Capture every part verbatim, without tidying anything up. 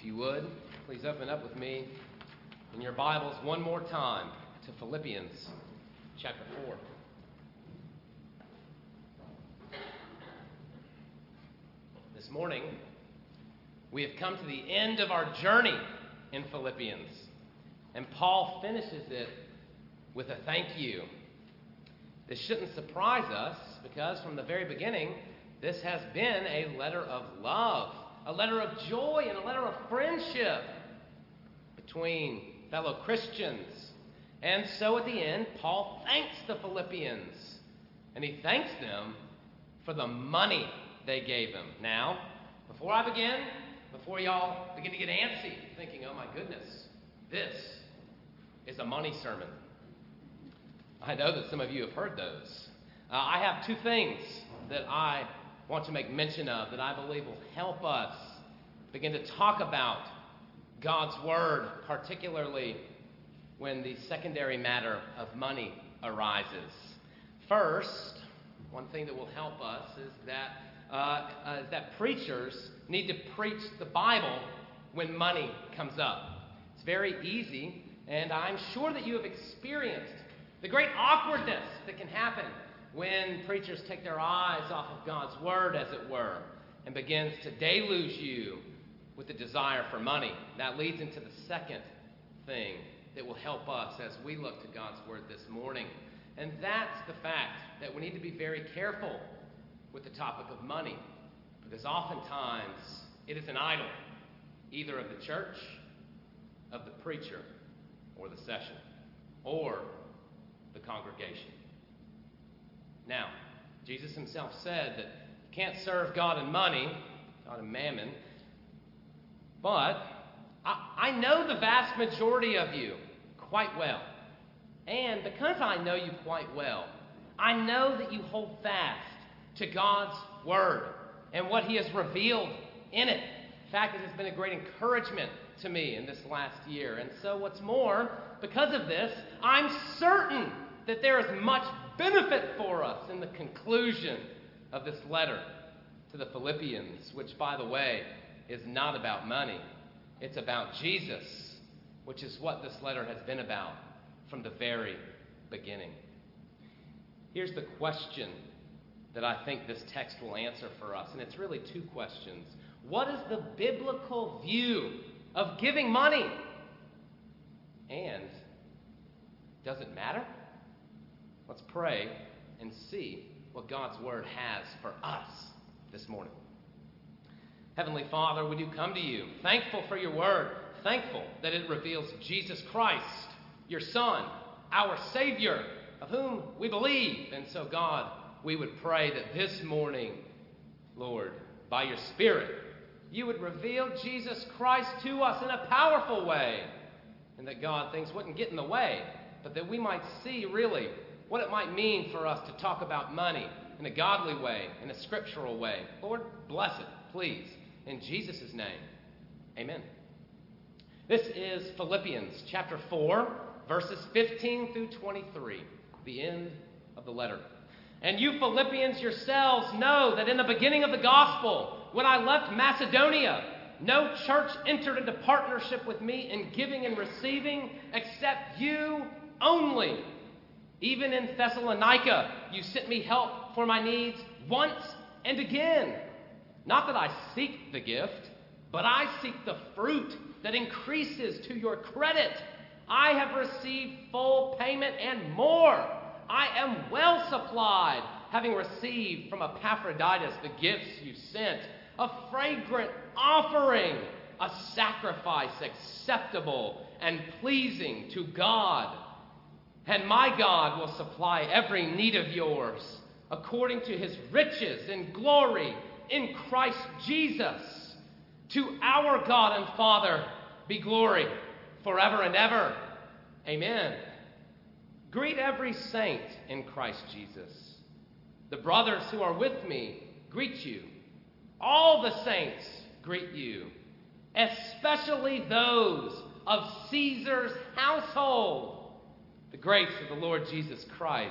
you would, please open up with me in your Bibles one more time to Philippians chapter four. This morning, we have come to the end of our journey in Philippians, and Paul finishes it with a thank you. This shouldn't surprise us because from the very beginning, this has been a letter of love, a letter of joy, and a letter of friendship between fellow Christians. And so at the end, Paul thanks the Philippians, and he thanks them for the money they gave him. Now, before I begin, before y'all begin to get antsy, thinking, oh my goodness, this is a money sermon. I know that some of you have heard those. Uh, I have two things that I want to make mention of that I believe will help us begin to talk about God's Word, particularly when the secondary matter of money arises. First, one thing that will help us is that uh, uh, is that preachers need to preach the Bible when money comes up. It's very easy, and I'm sure that you have experienced the great awkwardness that can happen when preachers take their eyes off of God's Word, as it were, and begins to deluge you with the desire for money. That leads into the second thing that will help us as we look to God's Word this morning. And that's the fact that we need to be very careful with the topic of money, because oftentimes it is an idol, either of the church, of the preacher, or the session, or the congregation. Now, Jesus himself said that you can't serve God and money, God and mammon, but I, I know the vast majority of you quite well. And because I know you quite well, I know that you hold fast to God's Word and what He has revealed in it. In fact, it has been a great encouragement to me in this last year. And so what's more, because of this, I'm certain that there is much benefit for us in the conclusion of this letter to the Philippians, which, by the way, is not about money. It's about Jesus, which is what this letter has been about from the very beginning. Here's the question that I think this text will answer for us, and it's really two questions. What is the biblical view of giving money? And does it matter? Let's pray and see what God's Word has for us this morning. Heavenly Father, we do come to you, thankful for your Word, thankful that it reveals Jesus Christ, your Son, our Savior, of whom we believe. And so, God, we would pray that this morning, Lord, by your Spirit, you would reveal Jesus Christ to us in a powerful way. And that, God, things wouldn't get in the way, but that we might see really what it might mean for us to talk about money in a godly way, in a scriptural way. Lord, bless it, please. In Jesus' name, amen. This is Philippians chapter four, verses fifteen through twenty-three, the end of the letter. And you Philippians yourselves know that in the beginning of the gospel, when I left Macedonia, no church entered into partnership with me in giving and receiving except you only. Even in Thessalonica, you sent me help for my needs once and again. Not that I seek the gift, but I seek the fruit that increases to your credit. I have received full payment and more. I am well supplied, having received from Epaphroditus the gifts you sent, a fragrant offering, a sacrifice acceptable and pleasing to God. And my God will supply every need of yours according to his riches and glory in Christ Jesus. To our God and Father be glory forever and ever. Amen. Greet every saint in Christ Jesus. The brothers who are with me greet you. All the saints greet you, especially those of Caesar's household. The grace of the Lord Jesus Christ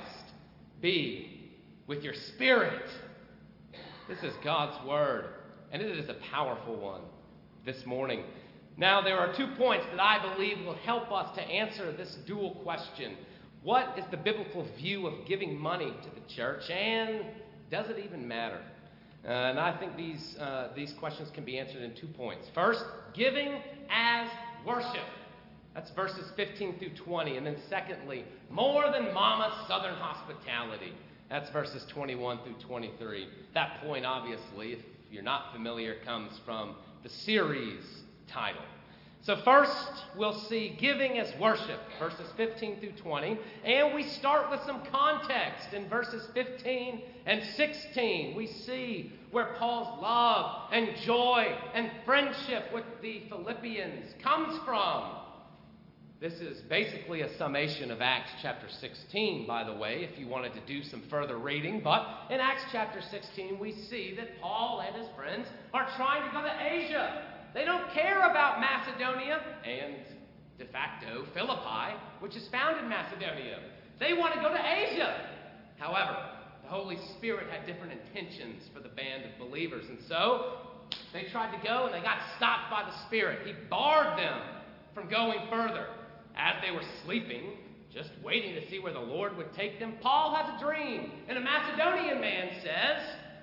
be with your spirit. This is God's Word, and it is a powerful one this morning. Now, there are two points that I believe will help us to answer this dual question. What is the biblical view of giving money to the church, and does it even matter? Uh, and I think these, uh, these questions can be answered in two points. First, giving as worship. That's verses fifteen through twenty. And then secondly, more than mama's southern hospitality. That's verses twenty-one through twenty-three. That point, obviously, if you're not familiar, comes from the series title. So first, we'll see giving as worship, verses fifteen through twenty. And we start with some context in verses fifteen and sixteen. We see where Paul's love and joy and friendship with the Philippians comes from. This is basically a summation of Acts chapter sixteen, by the way, if you wanted to do some further reading. But in Acts chapter sixteen, we see that Paul and his friends are trying to go to Asia. They don't care about Macedonia and, de facto, Philippi, which is found in Macedonia. They want to go to Asia. However, the Holy Spirit had different intentions for the band of believers. And so they tried to go, and they got stopped by the Spirit. He barred them from going further. As they were sleeping, just waiting to see where the Lord would take them, Paul has a dream. And a Macedonian man says,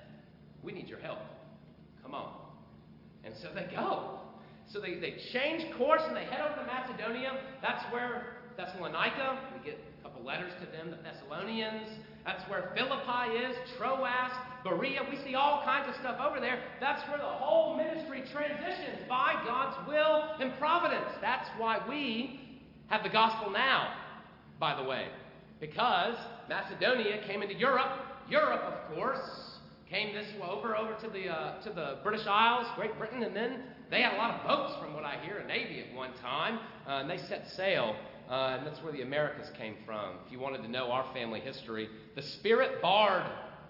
"We need your help. Come on." And so they go. So they, they change course and they head over to Macedonia. That's where Thessalonica, we get a couple letters to them, the Thessalonians. That's where Philippi is, Troas, Berea. We see all kinds of stuff over there. That's where the whole ministry transitions by God's will and providence. That's why we have the gospel now, by the way, because Macedonia came into Europe. Europe, of course, came this over over to the uh, to the British Isles, Great Britain, and then they had a lot of boats, from what I hear, a navy at one time, uh, and they set sail, uh, and that's where the Americas came from. If you wanted to know our family history, the Spirit barred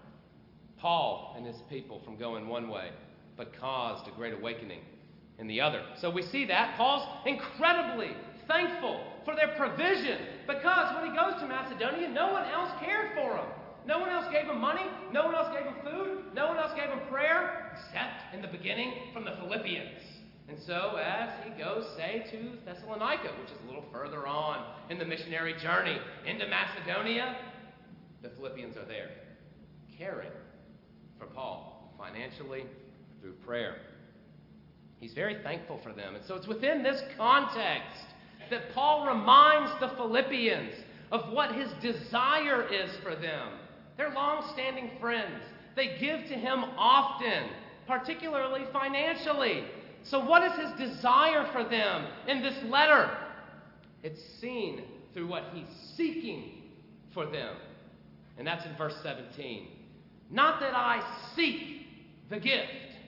Paul and his people from going one way, but caused a great awakening in the other. So we see that Paul's incredibly thankful for their provision, because when he goes to Macedonia, no one else cared for him. No one else gave him money. No one else gave him food. No one else gave him prayer, except in the beginning from the Philippians. And so as he goes, say, to Thessalonica, which is a little further on in the missionary journey into Macedonia, the Philippians are there, caring for Paul financially through prayer. He's very thankful for them. And so it's within this context that Paul reminds the Philippians of what his desire is for them. They're long-standing friends. They give to him often, particularly financially. So what is his desire for them in this letter? It's seen through what he's seeking for them. And that's in verse seventeen. Not that I seek the gift,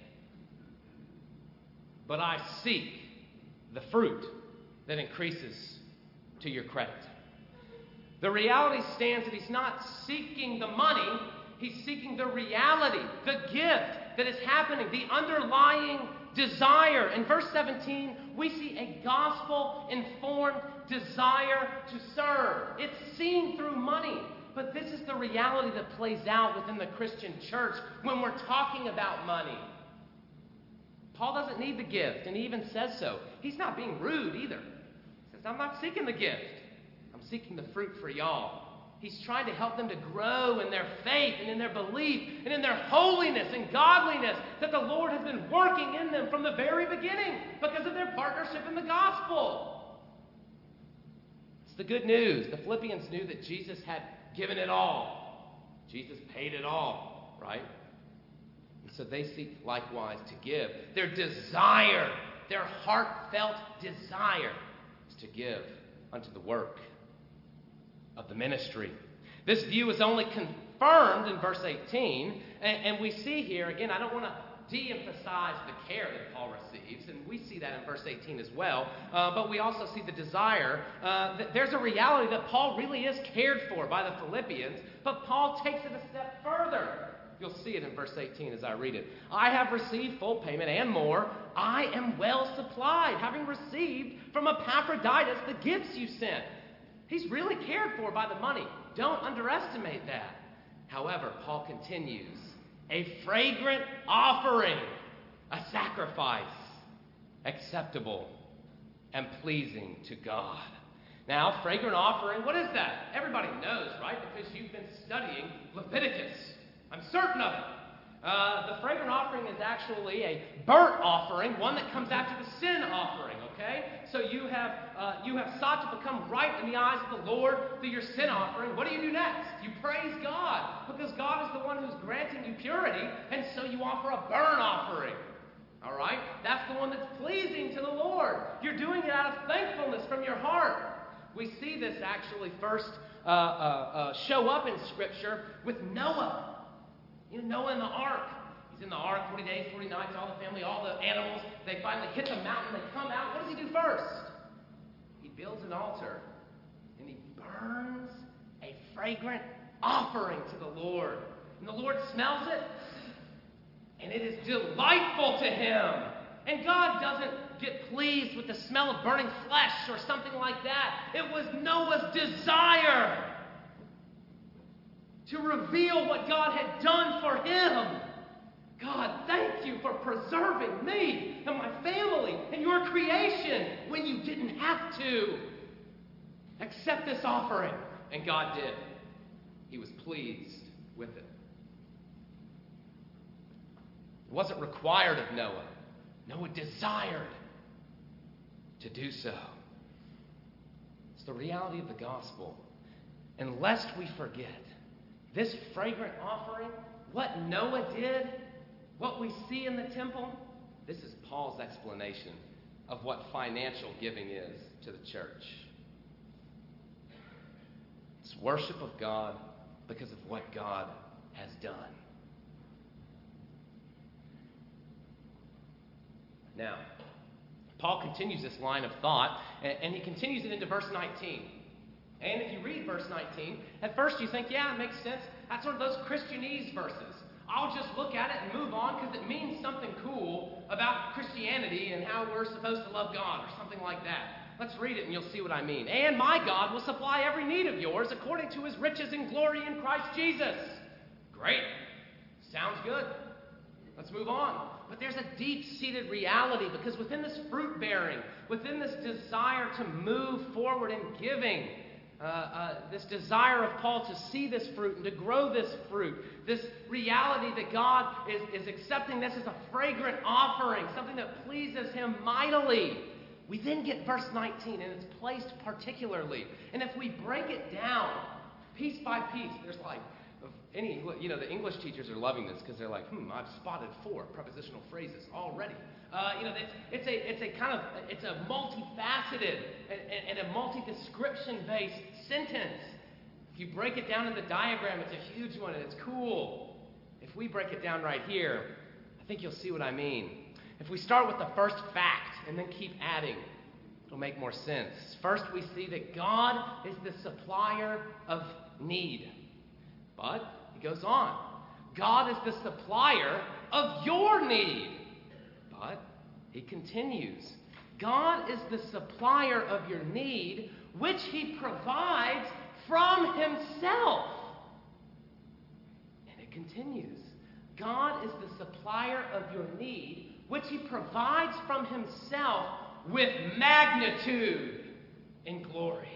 but I seek the fruit that increases to your credit. The reality stands that he's not seeking the money, he's seeking the reality, the gift that is happening, the underlying desire. In verse seventeen, we see a gospel-informed desire to serve. It's seen through money, but this is the reality that plays out within the Christian church when we're talking about money. Paul doesn't need the gift, and he even says so. He's not being rude either. He says, I'm not seeking the gift. I'm seeking the fruit for y'all. He's trying to help them to grow in their faith and in their belief and in their holiness and godliness that the Lord has been working in them from the very beginning because of their partnership in the gospel. It's the good news. The Philippians knew that Jesus had given it all. Jesus paid it all, right? And so they seek likewise to give. Their desire, their heartfelt desire is to give unto the work of the ministry. This view is only confirmed in verse eighteen, and, and we see here, again, I don't want to de-emphasize the care that Paul receives, and we see that in verse eighteen as well, uh, but we also see the desire. Uh, that there's a reality that Paul really is cared for by the Philippians, but Paul takes it a step further. You'll see it in verse eighteen as I read it. I have received full payment and more. I am well supplied, having received from Epaphroditus the gifts you sent. He's really cared for by the money. Don't underestimate that. However, Paul continues, a fragrant offering, a sacrifice, acceptable and pleasing to God. Now, fragrant offering, what is that? Everybody knows, right? Because you've been studying Leviticus. I'm certain of it. Uh, the fragrant offering is actually a burnt offering, one that comes after the sin offering, okay? So you have uh, you have sought to become right in the eyes of the Lord through your sin offering. What do you do next? You praise God, because God is the one who's granting you purity, and so you offer a burnt offering. All right? That's the one that's pleasing to the Lord. You're doing it out of thankfulness from your heart. We see this actually first uh, uh, uh, show up in Scripture with Noah. You know, Noah in the ark. He's in the ark forty days, forty nights, all the family, all the animals. They finally hit the mountain. They come out. What does he do first? He builds an altar, and he burns a fragrant offering to the Lord. And the Lord smells it, and it is delightful to him. And God doesn't get pleased with the smell of burning flesh or something like that. It was Noah's desire to reveal what God had done for him. God, thank you for preserving me and my family and your creation when you didn't have to. Accept this offering. And God did. He was pleased with it. It wasn't required of Noah. Noah desired to do so. It's the reality of the gospel. And lest we forget, this fragrant offering, what Noah did, what we see in the temple, this is Paul's explanation of what financial giving is to the church. It's worship of God because of what God has done. Now, Paul continues this line of thought, and he continues it into verse nineteen. And if you read verse nineteen, at first you think, yeah, it makes sense. That's one of those Christianese verses. I'll just look at it and move on because it means something cool about Christianity and how we're supposed to love God or something like that. Let's read it and you'll see what I mean. And my God will supply every need of yours according to his riches and glory in Christ Jesus. Great. Sounds good. Let's move on. But there's a deep-seated reality because within this fruit bearing, within this desire to move forward in giving, uh, uh, this desire of Paul to see this fruit and to grow this fruit, this reality that God is, is accepting this as a fragrant offering, something that pleases him mightily. We then get verse nineteen, and it's placed particularly. And if we break it down piece by piece, there's like, any, you know, the English teachers are loving this because they're like, hmm, I've spotted four prepositional phrases already. Uh, you know, it's, it's a it's a kind of it's a multifaceted and, and, and a multi-description based sentence. If you break it down in the diagram, it's a huge one and it's cool. If we break it down right here, I think you'll see what I mean. If we start with the first fact and then keep adding, it'll make more sense. First, we see that God is the supplier of need. But he goes on. God is the supplier of your need. But he continues. God is the supplier of your need, which he provides from himself. And it continues. God is the supplier of your need, which he provides from himself with magnitude and glory.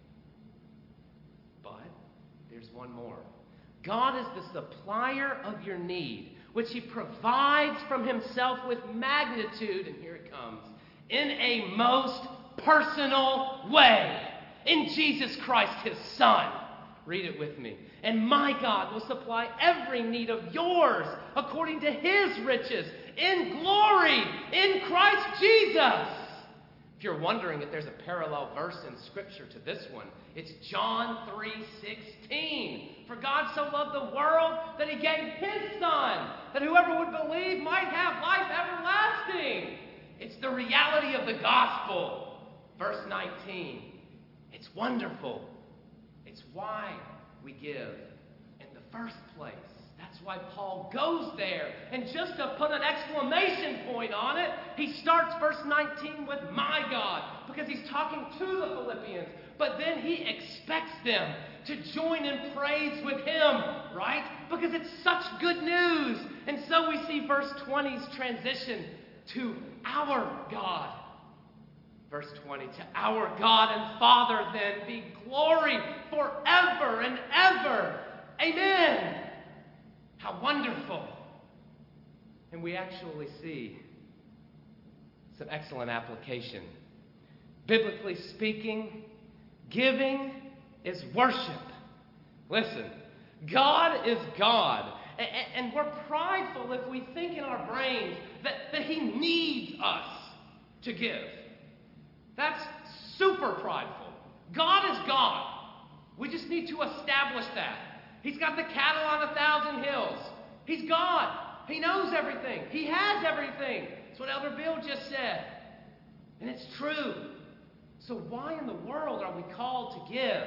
But there's one more. God is the supplier of your need, which he provides from himself with magnitude, and here it comes, in a most personal way, in Jesus Christ, his Son. Read it with me. And my God will supply every need of yours according to his riches in glory in Christ Jesus. If you're wondering if there's a parallel verse in Scripture to this one, it's John three sixteen. For God so loved the world that he gave his Son, that whoever would believe might have life everlasting. It's the reality of the gospel. Verse nineteen. It's wonderful. It's why we give in the first place. That's why Paul goes there. And just to put an exclamation point on it, he starts verse nineteen with my God, because he's talking to the Philippians. But then he expects them to join in praise with him, right? Because it's such good news. And so we see verse twenty's transition to our God. Verse twenty, to our God and Father then be glory forever and ever. Amen. How wonderful. And we actually see some excellent application. Biblically speaking, giving is worship. Listen, God is God. And we're prideful if we think in our brains that, that He needs us to give. That's super prideful. God is God. We just need to establish that. He's got the cattle on a thousand hills. He's God. He knows everything. He has everything. That's what Elder Bill just said. And it's true. So why in the world are we called to give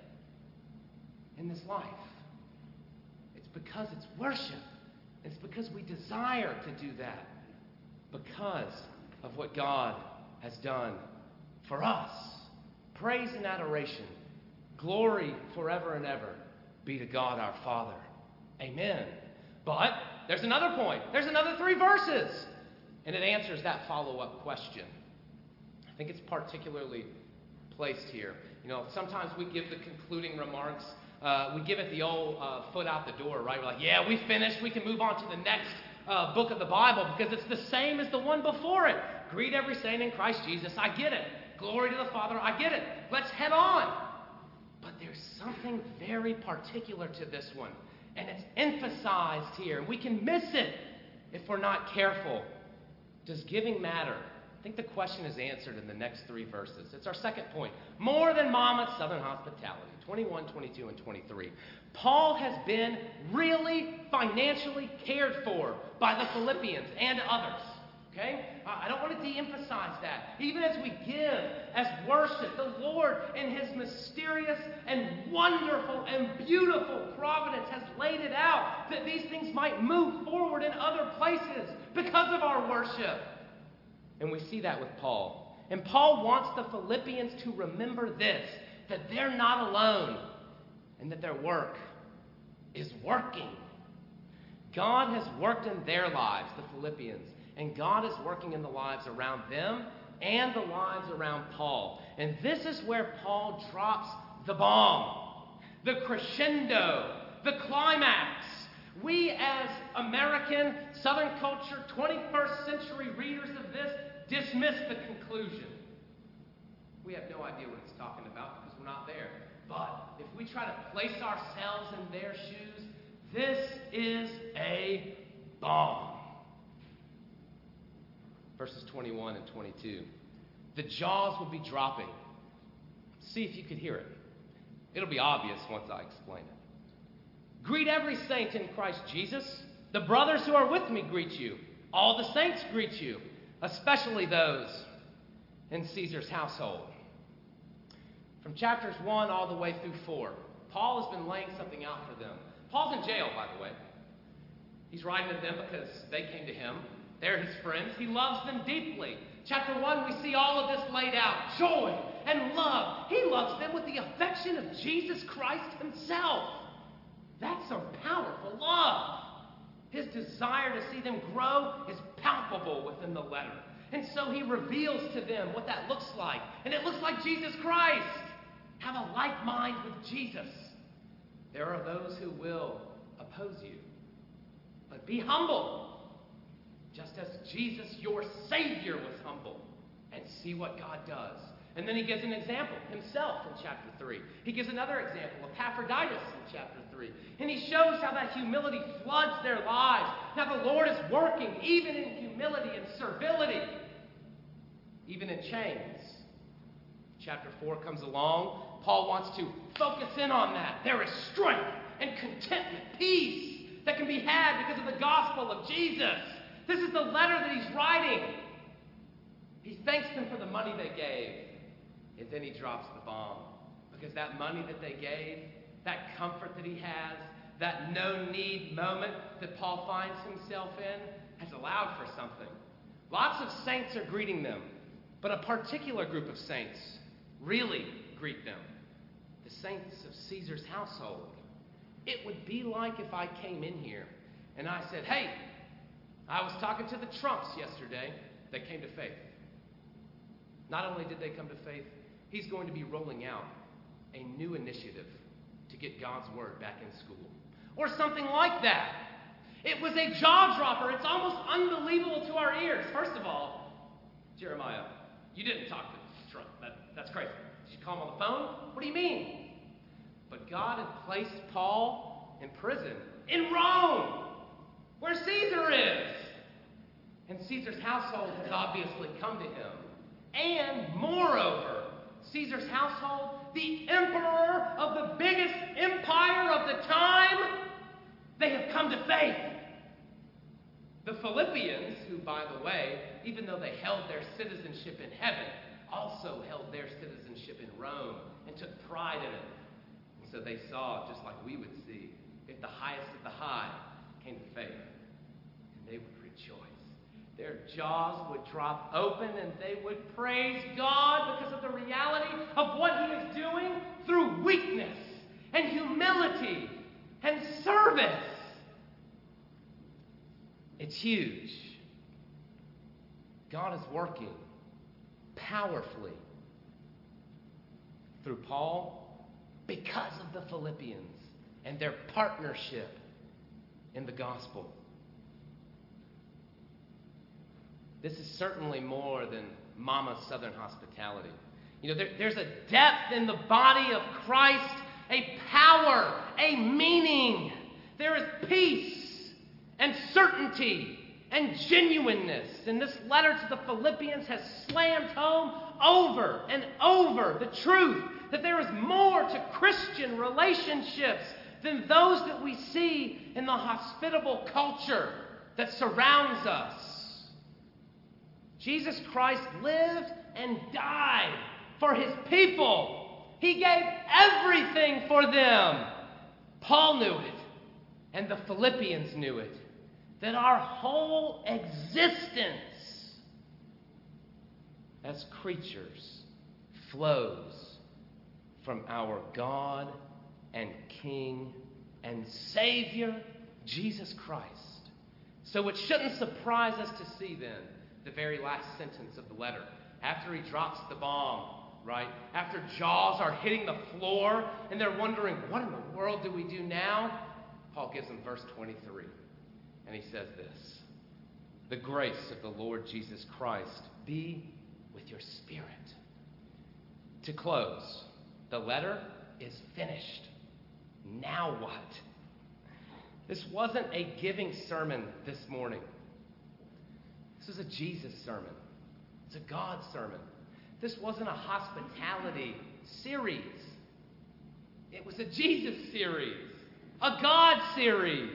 in this life? It's because it's worship. It's because we desire to do that. Because of what God has done for us. Praise and adoration, glory forever and ever be to God our Father. Amen. But there's another point. There's another three verses. And it answers that follow-up question. I think it's particularly placed here. You know, sometimes we give the concluding remarks. Uh, we give it the old uh, foot out the door, right? We're like, yeah, we finished. We can move on to the next uh, book of the Bible because it's the same as the one before it. Greet every saint in Christ Jesus. I get it. Glory to the Father. I get it. Let's head on. But there's something very particular to this one. And it's emphasized here. We can miss it if we're not careful. Does giving matter? I think the question is answered in the next three verses. It's our second point. More than Monmouth Southern Hospitality, twenty-one, twenty-two, and twenty-three. Paul has been really financially cared for by the Philippians and others. Okay? I don't want to de-emphasize that. Even as we give, as worship, the Lord in His mysterious and wonderful and beautiful providence has laid it out that these things might move forward in other places because of our worship. And we see that with Paul. And Paul wants the Philippians to remember this, that they're not alone and that their work is working. God has worked in their lives, the Philippians, and God is working in the lives around them and the lives around Paul. And this is where Paul drops the bomb, the crescendo, the climax. We as American, Southern culture, twenty-first century readers of this dismiss the conclusion. We have no idea what it's talking about because we're not there. But if we try to place ourselves in their shoes, this is a bomb. Verses twenty-one and twenty-two. The jaws will be dropping. See if you could hear it. It'll be obvious once I explain it. Greet every saint in Christ Jesus. The brothers who are with me greet you. All the saints greet you, especially those in Caesar's household. From chapters one all the way through four, Paul has been laying something out for them. Paul's in jail, by the way. He's writing to them because they came to him. They're his friends. He loves them deeply. Chapter one, we see all of this laid out. Joy and love. He loves them with the affection of Jesus Christ Himself. That's some powerful love. His desire to see them grow is palpable within the letter. And so he reveals to them what that looks like. And it looks like Jesus Christ. Have a like mind with Jesus. There are those who will oppose you. But be humble. Just as Jesus, your Savior, was humble. And see what God does. And then he gives an example himself in chapter three. He gives another example of Epaphroditus in chapter three. And he shows how that humility floods their lives. Now the Lord is working even in humility and servility. Even in chains. Chapter four comes along. Paul wants to focus in on that. There is strength and contentment, peace that can be had because of the gospel of Jesus. This is the letter that he's writing. He thanks them for the money they gave. And then he drops the bomb. Because that money that they gave, that comfort that he has, that no-need moment that Paul finds himself in, has allowed for something. Lots of saints are greeting them. But a particular group of saints really greet them. The saints of Caesar's household. It would be like if I came in here and I said, hey, I was talking to the Trumps yesterday. They came to faith. Not only did they come to faith, he's going to be rolling out a new initiative to get God's word back in school. Or something like that. It was a jaw dropper. It's almost unbelievable to our ears. First of all, Jeremiah, you didn't talk to Trump. That, that's crazy. Did you call him on the phone? What do you mean? But God had placed Paul in prison in Rome, where Caesar is. And Caesar's household has obviously come to him. And moreover, Caesar's household, the emperor of the biggest empire of the time, they have come to faith. The Philippians, who, by the way, even though they held their citizenship in heaven, also held their citizenship in Rome and took pride in it. And so they saw, just like we would see, if the highest of the high came to faith, and they would rejoice. Their jaws would drop open and they would praise God because of the reality of what he is doing through weakness and humility and service. It's huge. God is working powerfully through Paul because of the Philippians and their partnership in the gospel. This is certainly more than Mama's Southern hospitality. You know, there, there's a depth in the body of Christ, a power, a meaning. There is peace and certainty and genuineness. And this letter to the Philippians has slammed home over and over the truth that there is more to Christian relationships than those that we see in the hospitable culture that surrounds us. Jesus Christ lived and died for his people. He gave everything for them. Paul knew it, and the Philippians knew it, that our whole existence as creatures flows from our God and King and Savior, Jesus Christ. So it shouldn't surprise us to see then the very last sentence of the letter, after he drops the bomb, right? After jaws are hitting the floor and they're wondering, what in the world do we do now? Paul gives them verse twenty-three. And he says this: the grace of the Lord Jesus Christ be with your spirit. To close, the letter is finished. Now what? This wasn't a giving sermon this morning. This was a Jesus sermon. It's a God sermon. This wasn't a hospitality series. It was a Jesus series, a God series.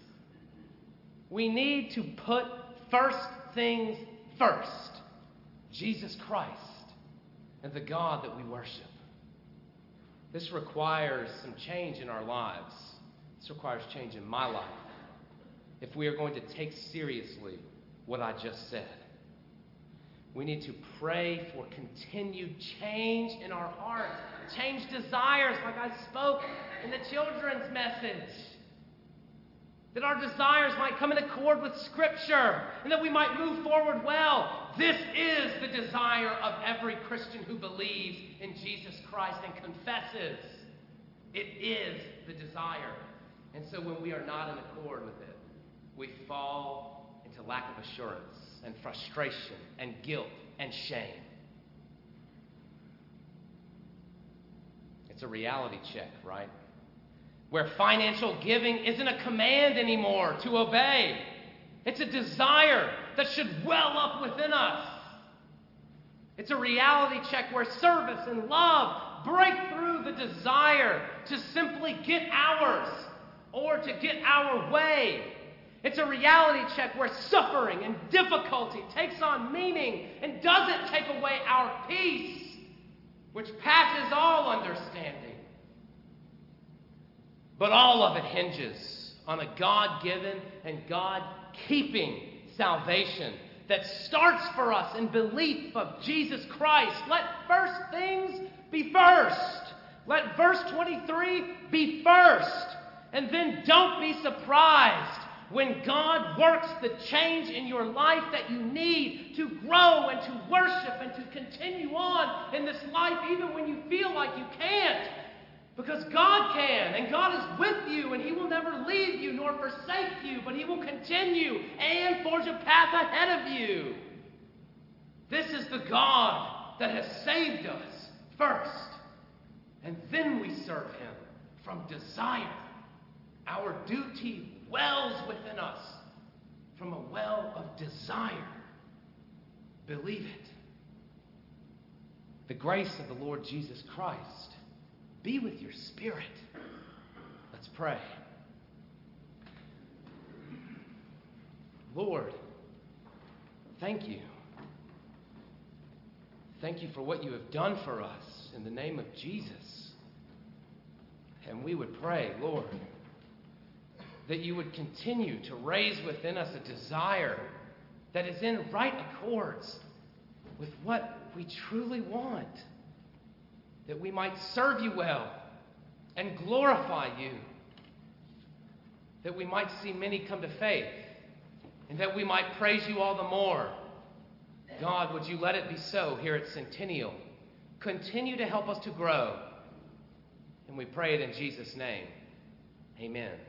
We need to put first things first. Jesus Christ and the God that we worship. This requires some change in our lives. This requires change in my life if we are going to take seriously what I just said. We need to pray for continued change in our hearts, change desires like I spoke in the children's message. That our desires might come in accord with Scripture and that we might move forward well. This is the desire of every Christian who believes in Jesus Christ and confesses. It is the desire. And so when we are not in accord with it, we fall into lack of assurance and frustration and guilt and shame. It's a reality check, right? Where financial giving isn't a command anymore to obey. It's a desire that should well up within us. It's a reality check where service and love break through the desire to simply get ours or to get our way. It's a reality check where suffering and difficulty takes on meaning and doesn't take away our peace, which passes all understanding. But all of it hinges on a God-given and God-keeping salvation that starts for us in belief of Jesus Christ. Let first things be first. Let verse twenty-three be first. And then don't be surprised when God works the change in your life that you need to grow and to worship and to continue on in this life even when you feel like you can't. Because God can, and God is with you, and He will never leave you nor forsake you, but He will continue and forge a path ahead of you. This is the God that has saved us first, and then we serve Him from desire. Our duty wells within us from a well of desire. Believe it. The grace of the Lord Jesus Christ be with your spirit. Let's pray. Lord, thank you. Thank you for what you have done for us in the name of Jesus. And we would pray, Lord, that you would continue to raise within us a desire that is in right accords with what we truly want. That we might serve you well and glorify you. That we might see many come to faith. And that we might praise you all the more. God, would you let it be so here at Centennial? Continue to help us to grow. And we pray it in Jesus' name. Amen.